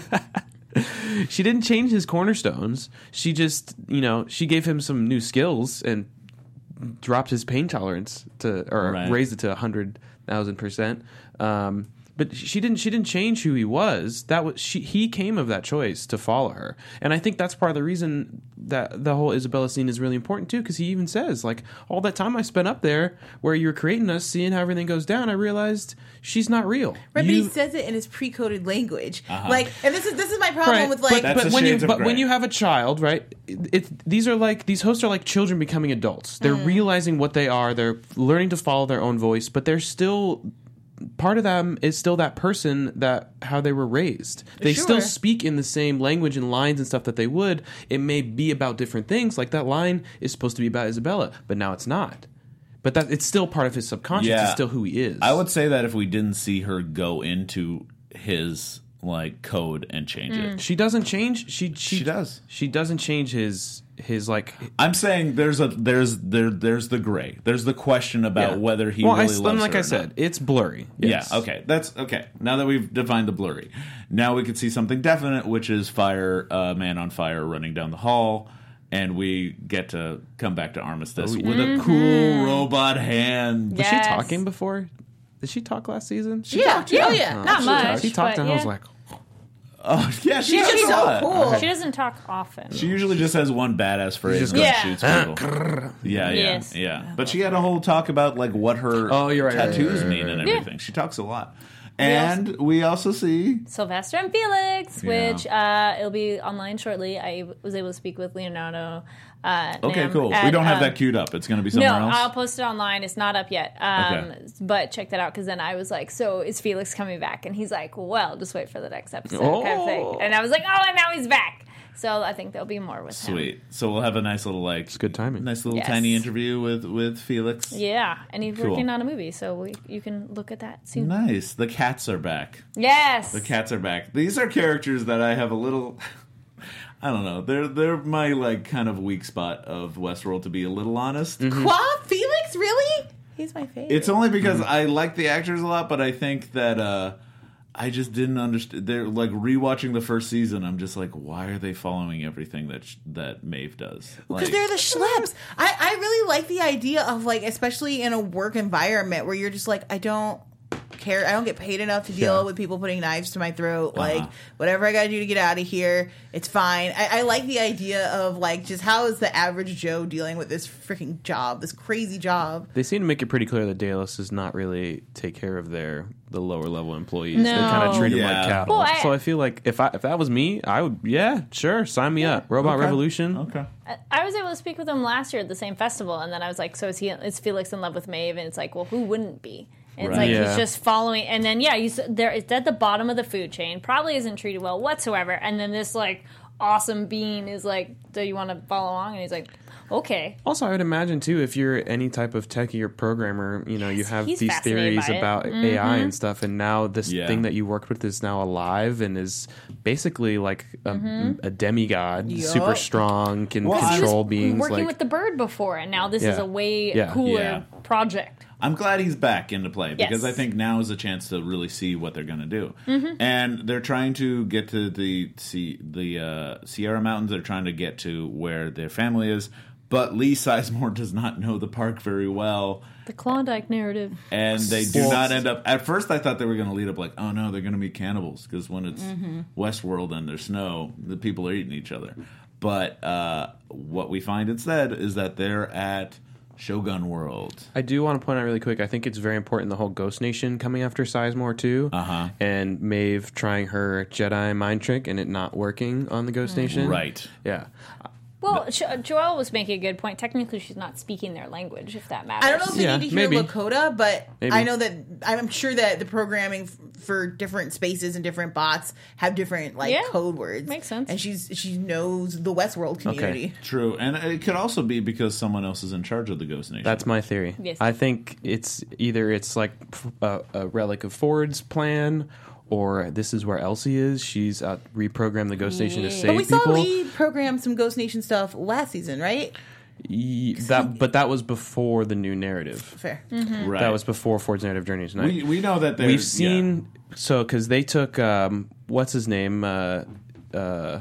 She didn't change his cornerstones. She just, you know, she gave him some new skills and dropped his pain tolerance to, or Right. raised it to a hundred thousand percent. Um, but she didn't. She didn't change who he was. That was she. He came of that choice to follow her, and I think that's part of the reason that the whole Isabella scene is really important too. Because he even says, like, all that time I spent up there where you were creating us, seeing how everything goes down, I realized she's not real. Right, You- but he says it in his pre-coded language. Like, and this is this is my problem Right, with like. That's but the when you shades of but when gray. you have a child, right? It, it these are like these hosts are like children becoming adults. They're realizing what they are. They're learning to follow their own voice, but they're still part of them is still that person that how they were raised. They Sure. still speak in the same language and lines and stuff that they would. It may be about different things. Like that line is supposed to be about Isabella, but now it's not. But that it's still part of his subconscious. Yeah. It's still who he is. I would say that if we didn't see her go into his like code and change it, She doesn't change. She she, She does. She doesn't change his his like. I'm saying there's a there's there there's the gray. There's the question about Yeah. whether he well, really I, loves then, like her I or said, not. it's blurry. Yes. Yeah, okay. That's okay. Now that we've defined the blurry, now we can see something definite, which is fire, uh, man on fire running down the hall, and we get to come back to Armistice with a cool robot hand. Was she Yes. talking before? Did she talk last season? Yeah, oh yeah. Not she much. Talked, she talked but and I was yeah. like, Oh, yeah, she She's does a so lot. cool. She doesn't talk often. She usually just has one badass phrase just and goes, shoots people. Yeah, yeah, Yes. yeah. But she had a whole talk about like what her Oh, you're right, tattoos right, right, mean and Yeah. everything. She talks a lot. And we also see Sylvester and Felix, Yeah. which uh, it'll be online shortly. I was able to speak with Leonardo. Uh, okay, Nam cool. we at, don't have um, that queued up. It's going to be No, somewhere else. I'll post it online. It's not up yet. Um, Okay. But check that out because then I was like, so is Felix coming back? And he's like, well, just wait for the next episode kind of thing. Oh. And I was like, oh, and now he's back. So I think there'll be more with him. Sweet. So we'll have a nice little like it's good timing. nice little Yes. tiny interview with with Felix. Yeah, and he's Cool. working on a movie, so we, you can look at that soon. Nice. The cats are back. Yes. The cats are back. These are characters that I have a little I don't know. They're they're my like kind of weak spot of Westworld, to be a little honest. Qua Felix, really? He's my favorite. It's only because I like the actors a lot, but I think that uh, I just didn't understand. They're like rewatching the first season. I'm just like, why are they following everything that sh- that Maeve does? Because Like, they're the schleps. I, I really like the idea of like, especially in a work environment where you're just like, I don't care. I don't get paid enough to deal Yeah. with people putting knives to my throat. Like Uh-huh. whatever I got to do to get out of here, it's fine. I, I like the idea of like just how is the average Joe dealing with this freaking job, this crazy job. They seem to make it pretty clear that Dallas does not really take care of their the lower level employees. They No. kind of treat them Yeah. like cattle. Well, I- so I feel like if I if that was me, I would yeah sure sign me up. Robot Okay. Revolution. Okay. I- I was able to speak with him last year at the same festival, and then I was like, so is he? Is Felix in love with Maeve? And it's like, well, who wouldn't be? And it's Right. like Yeah. he's just following, and then yeah, he's there. It's at the bottom of the food chain. Probably isn't treated well whatsoever. And then this like awesome being is like, do you want to follow along? And he's like, okay. Also, I would imagine too, if you're any type of techie or programmer, you know, you Yes, have he's these fascinated theories by it. about A I and stuff, and now this Yeah. thing that you worked with is now alive and is basically like a, a demigod, Yup. super strong, can Well, I- He control was beings. working like with the bird before, and now this is Yeah. a way Yeah. cooler Yeah. project. I'm glad he's back into play because Yes. I think now is a chance to really see what they're going to do. Mm-hmm. And they're trying to get to the see the uh, Sierra Mountains. They're trying to get to where their family is. But Lee Sizemore does not know the park very well, The Klondike narrative. and they do Well- not end up. At first, I thought they were going to lead up like, oh no, they're going to be cannibals because when it's Mm-hmm. Westworld and there's snow, the people are eating each other. But uh, what we find instead is that they're at Shogun World. I do want to point out really quick. I think it's very important the whole Ghost Nation coming after Sizemore too, Uh-huh. and Maeve trying her Jedi mind trick and it not working on the Ghost Nation. Right. Yeah. Well, Jo- Joelle was making a good point. Technically, she's not speaking their language, if that matters. I don't know if they Yeah, need to hear maybe. Lakota, but Maybe. I know that I'm sure that the programming f- for different spaces and different bots have different like Yeah, code words. makes sense. And she's she knows the Westworld community. True, and it could also be because someone else is in charge of the Ghost Nation. That's my theory. Yes. I think it's either it's like a, a relic of Ford's plan, or this is where Elsie is. She's out reprogrammed the Ghost Nation to Yeah. save But we saw people. Lee program some Ghost Nation stuff last season, right? Ye- that, but that was before the new narrative. Fair. right. That was before Ford's narrative journey tonight. we we know that they're- We've seen so because they took um, what's his name, uh, uh,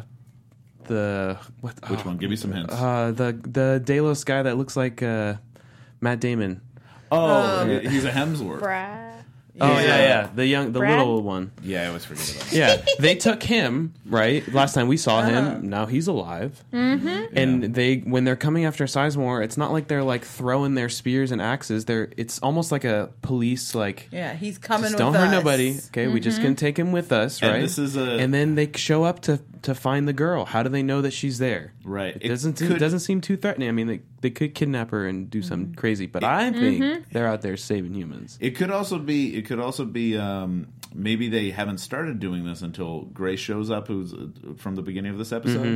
the what? yeah. Which oh, one? Give me some hints. Uh, the the Delos guy that looks like uh, Matt Damon. oh, he's a Hemsworth. Brad. Oh yeah, Yeah. yeah, the young, the Brad? little one. Yeah, I always forget about that. Yeah, they took him right last time we saw Uh-huh. him. Now he's alive, mm-hmm. and they when they're coming after Sizemore, it's not like they're like throwing their spears and axes. They're it's almost like a police like. Yeah, he's coming Just with don't us. hurt nobody. Okay, we just gonna take him with us, And right? this is a- and then they show up to to find the girl. How do they know that she's there? Right. It It doesn't could- it doesn't seem too threatening. I mean, they they could kidnap her and do something crazy, but I think they're out there saving humans. It could also be. It could also be. Um, maybe they haven't started doing this until Grace shows up, who's uh, from the beginning of this episode. Mm-hmm.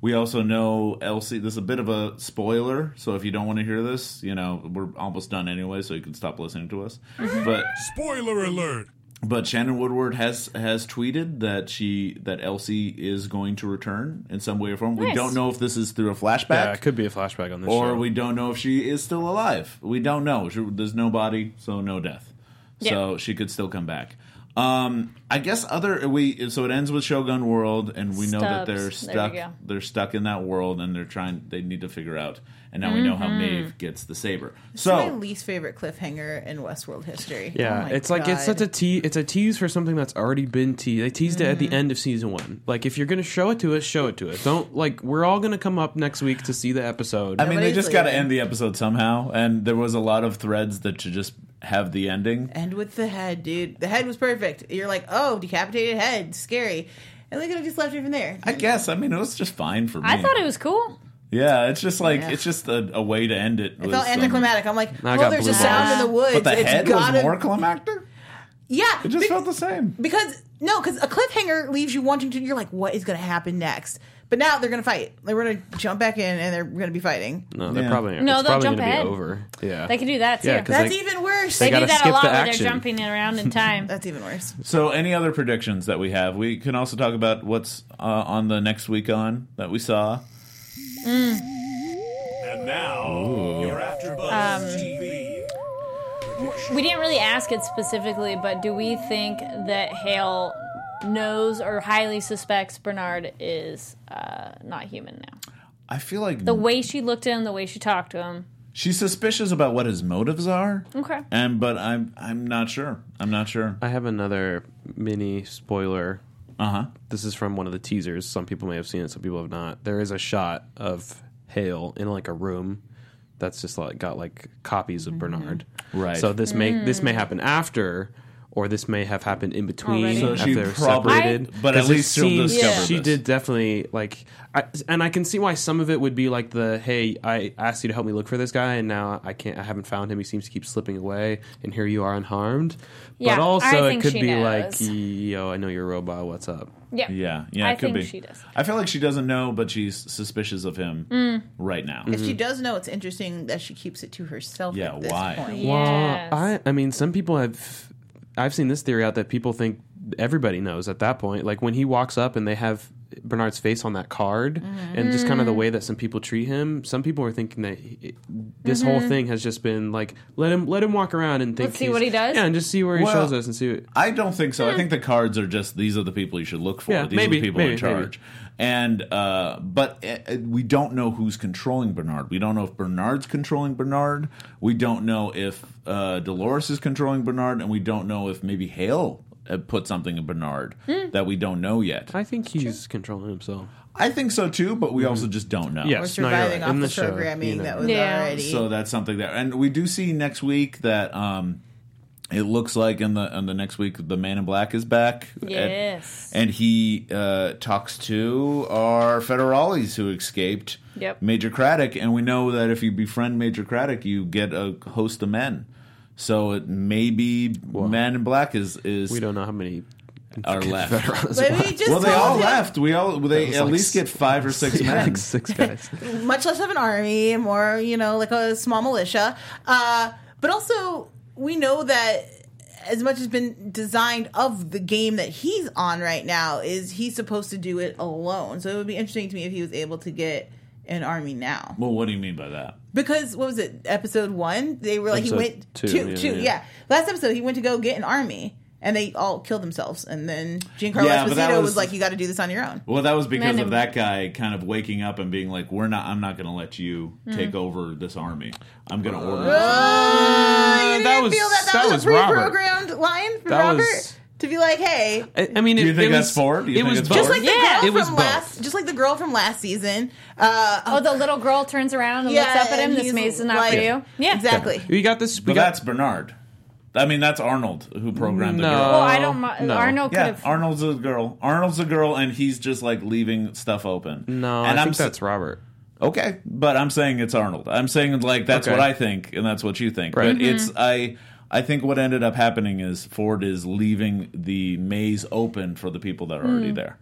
We also know Elsie. This is a bit of a spoiler, so if you don't want to hear this, you know we're almost done anyway, so you can stop listening to us. But Spoiler alert! But Shannon Woodward has has tweeted that she that Elsie is going to return in some way or form. We Nice. don't know if this is through a flashback. Yeah, it could be a flashback on this Or show. we don't know if she is still alive. We don't know. She, there's no body, so no death. So Yeah. she could still come back. Um, I guess other we so it ends with Shogun World, and we know that Stubbs. they're There stuck. we go. They're stuck in that world, and they're trying. They need to figure out. And now we know how Mm-hmm. Maeve gets the saber. This is my So least favorite cliffhanger in Westworld history. Yeah, Oh my it's like it's God. such a te- it's a tease for something that's already been teased. They teased it at Mm-hmm. the end of season one. Like if you're gonna show it to us, show it to us. Don't like we're all gonna come up next week to see the episode. I mean, they Nobody's just got to leaving. end the episode somehow, and there was a lot of threads that should just have the ending. End with the head, dude. The head was perfect. You're like, oh, decapitated head, scary. And they could have just left it from there. I guess. I mean, it was just fine for me. I thought it was cool. Yeah, it's just like Yeah. it's just a, a way to end it. It with felt some- anticlimactic. I'm like, I well, got there's a blue sound balls. in the woods. But the it's head gotta, was more climactic. Yeah, It just be- felt the same. because no, because a cliffhanger leaves you wanting to. You're like, what is going to happen next? But now they're going to fight. They're going to jump back in and they're going to be fighting. no, they're Yeah. probably No, it's they'll probably jump gonna ahead. be over. Yeah, They can do that too. Yeah, 'cause That's they- even worse. they they do gotta that skip a lot the where action. they're jumping around in time. That's even worse. So, any other predictions that we have? We can also talk about what's uh, on the next week on that we saw. And now, you're AfterBuzz T V. We didn't really ask it specifically, but do we think that Hale knows or highly suspects Bernard is uh, not human now? I feel like The way she looked at him, the way she talked to him. she's suspicious about what his motives are. Okay. And but I'm I'm not sure. I'm not sure. I have another mini spoiler. Uh huh. This is from one of the teasers. Some people may have seen it, some people have not. There is a shot of Hale in like a room that's just like got like copies of Bernard. Right. So this may this may happen after, or this may have happened in between Already. So after she they're probably- separated. but at 'Cause it least she'll seems- discover She this. did definitely like, I, and I can see why some of it would be like the hey, I asked you to help me look for this guy, and now I can't, I haven't found him. He seems to keep slipping away, and here you are unharmed. Yeah, but also I it think could she be knows. like, yo, I know you're a robot. What's up? Yeah. Yeah. Yeah. I It could think be. she does. I feel like she doesn't know, but she's suspicious of him Mm. right now. If she does know, it's interesting that she keeps it to herself Yeah, at this why? point. Yes. Well, I, I mean, some people have. I've seen this theory out that people think everybody knows at that point. Like when he walks up and they have Bernard's face on that card, and just kind of the way that some people treat him. Some people are thinking that he, this whole thing has just been like let him let him walk around and think. Let's see he's- what he does? Yeah, and just see where he Well, shows us and see. What, I don't think so. I think the cards are just these are the people you should look for. Yeah, these maybe, are the people maybe, in charge. And uh, but uh, we don't know who's controlling Bernard. We don't know if Bernard's controlling Bernard. We don't know if uh, Dolores is controlling Bernard, and we don't know if maybe Hale uh, put something in Bernard that we don't know yet. I think he's controlling himself. I think so too, but we also just don't know. Yes. We're No, you're surviving right. off In the, the show, programming you know. that was Yeah. already. So that's something that, and we do see next week that um, it looks like in the in the next week the Man in Black is back. Yes. and, and he uh, talks to our federales who escaped Yep. Major Craddock, and we know that if you befriend Major Craddock, you get a host of men. So it maybe Man in Black is is We don't know how many are left. veterans. But we just Well, they told all him, left. We all they was at like least get five or six Yeah, men. like six guys. much less of an army, more, you know, like a small militia. Uh, but also, we know that as much has been designed of the game that he's on right now, is he's supposed to do it alone. So it would be interesting to me if he was able to get an army now. Well, what do you mean by that? Because, what was it, episode one? They were like, Episode he went two, two, yeah, two, yeah. yeah. Last episode, he went to go get an army. And they all killed themselves. And then Giancarlo Yeah, but that Esposito was, was- like, you got to do this on your own. Well, that was because Men of in- that guy kind of waking up and being like, "We're not. I'm not going to let you Mm. take over this army. I'm going to order." Uh, you that didn't was- feel that that, that was, was a Robert. pre-programmed line for That Robert was- to be like, "Hey, I, I mean, Do you it, think it that's was, forward? Do you it think was it's both. just like the Yeah. girl It was from both. last, just like the girl from last season." Uh, Oh, the little girl turns around and yeah, looks up at him. and This he's maze is not like- for you. Yeah. exactly. We got this. We But got that's Bernard. I mean, that's Arnold who programmed the No. girl. Well, I don't. mi- No. Arnold could Yeah, have. Arnold's a girl. Arnold's a girl, and he's just like leaving stuff open. no. and I I'm think s- that's Robert. okay, but I'm saying it's Arnold. I'm saying like that's Okay. what I think, and that's what you think. Right. But it's I. I think what ended up happening is Ford is leaving the maze open for the people that are already there.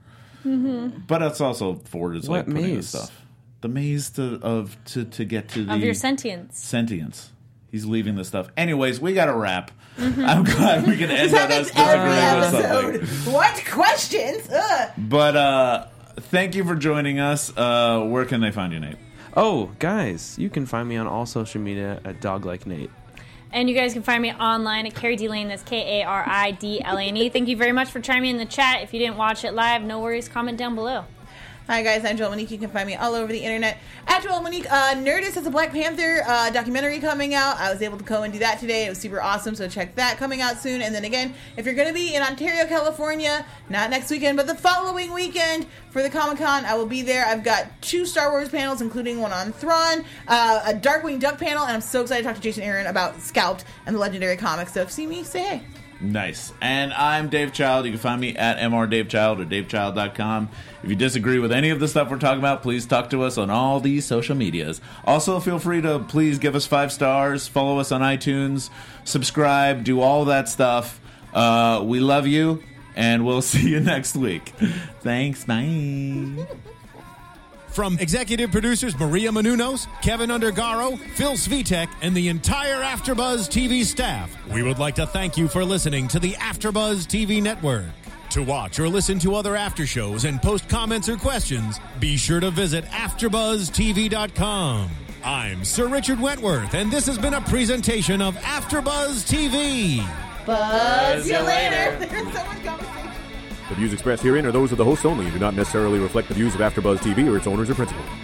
Mm-hmm. But it's also Ford is like What putting maze? the stuff. The maze to of to, to get to the Of your sentience. sentience. He's leaving the stuff. Anyways, we got to wrap. I'm glad we can end This on us happens every disagreeing with episode. something. What questions? Ugh. But uh, thank you for joining us. Uh, where can they find you, Nate? Oh, guys, you can find me on all social media at Dog Like Nate. And you guys can find me online at Carrie D Lane. That's K A R I D L A N E. Thank you very much for chiming in the chat. If you didn't watch it live, no worries. Comment down below. Hi guys, I'm Joel Monique. You can find me all over the internet at Joel Monique. Uh, Nerdist has a Black Panther uh, documentary coming out. I was able to go and do that today. It was super awesome, so check that coming out soon. And then again, if you're going to be in Ontario, California, not next weekend, but the following weekend for the Comic-Con, I will be there. I've got two Star Wars panels, including one on Thrawn, uh, a Darkwing Duck panel, and I'm so excited to talk to Jason Aaron about Scalped and the Legendary Comics. So if you see me, say hey. Nice. And I'm Dave Child. You can find me at M R Dave Child or dave child dot com. If you disagree with any of the stuff we're talking about, please talk to us on all these social medias. Also, feel free to please give us five stars, follow us on iTunes, subscribe, do all that stuff. Uh, we love you, and we'll see you next week. Thanks. Bye. From executive producers Maria Menounos, Kevin Undergaro, Phil Svitek, and the entire AfterBuzz T V staff, we would like to thank you for listening to the AfterBuzz T V network. To watch or listen to other after shows and post comments or questions, be sure to visit after buzz t v dot com. I'm Sir Richard Wentworth, and this has been a presentation of AfterBuzz T V. Buzz you later. There's so much conversation. The views expressed herein are those of the hosts only and do not necessarily reflect the views of AfterBuzz T V or its owners or principals.